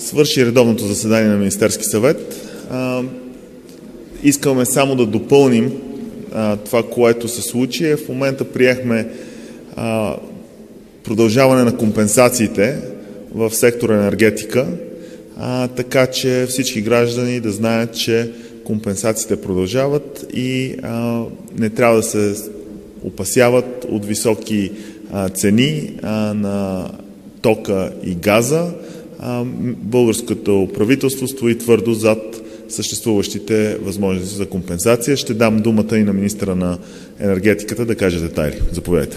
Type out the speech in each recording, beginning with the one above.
свърши редовното заседание на Министерски съвет. Искаме само да допълним това, което се случи. В момента приехме продължаване на компенсациите в сектора енергетика, така че всички граждани да знаят, че компенсациите продължават и не трябва да се опасяват от високи цени на тока и газа. Българското правителство стои твърдо зад съществуващите възможности за компенсация. Ще дам думата и на министъра на енергетиката да каже детайли. Заповядайте.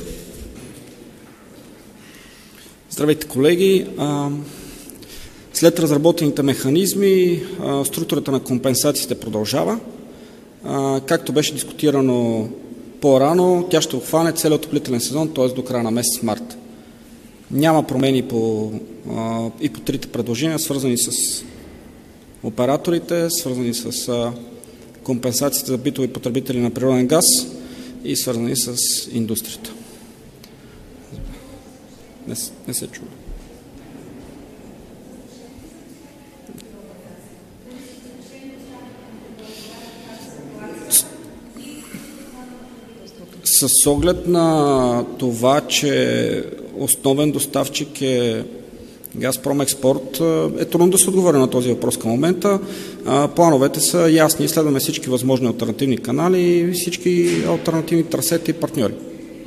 Здравейте, колеги! След разработените механизми, структурата на компенсациите продължава. Както беше дискутирано по-рано, тя ще обхване целият отоплителен сезон, т.е. до края на месец март. Няма промени и по трите предложения, свързани с операторите, свързани с компенсациите за битови потребители на природен газ и свързани с индустрията. Не се чува. С оглед на това, че основен доставчик е Газпром Експорт, е трудно да се отговори на този въпрос към момента. Плановете са ясни, следваме всички възможни алтернативни канали и всички алтернативни трасета и партньори.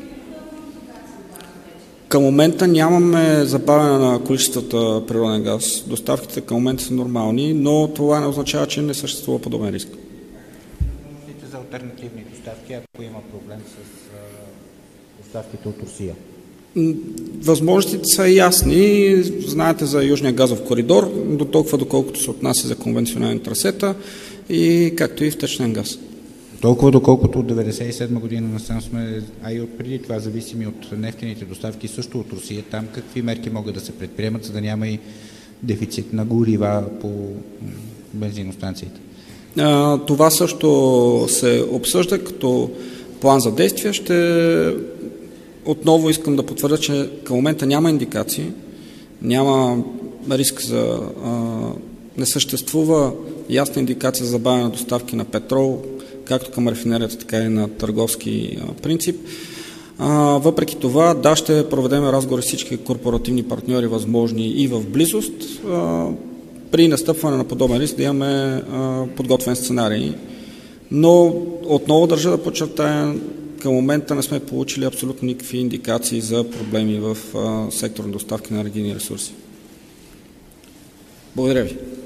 Към момента нямаме забавяне на количествата природен газ. Доставките към момента са нормални, но това не означава, че не съществува подобен риск. За алтернативни доставки, ако има проблем с доставките от Русия? Възможностите са ясни. Знаете за Южния газов коридор, до толкова доколкото се отнася за конвенционални трасета и както и втечнен газ. Толкова доколкото от 1997 година насам сме, а и от преди това зависими от нефтените доставки също от Русия. Там какви мерки могат да се предприемат, за да няма и дефицит на горива по бензиностанциите? Това също се обсъжда като план за действие. Отново искам да потвърдя, че към момента няма индикации, няма риск не съществува ясна индикация за забавяне на доставки на петрол, както към рафинерията, така и на търговски принцип. Въпреки това, да, ще проведем разговори с всички корпоративни партньори, възможни и в близост, при настъпване на подобен риск да имаме подготвен сценарий. Но отново държа да подчертая, към момента не сме получили абсолютно никакви индикации за проблеми в сектор на доставки на енергийни ресурси. Благодаря ви.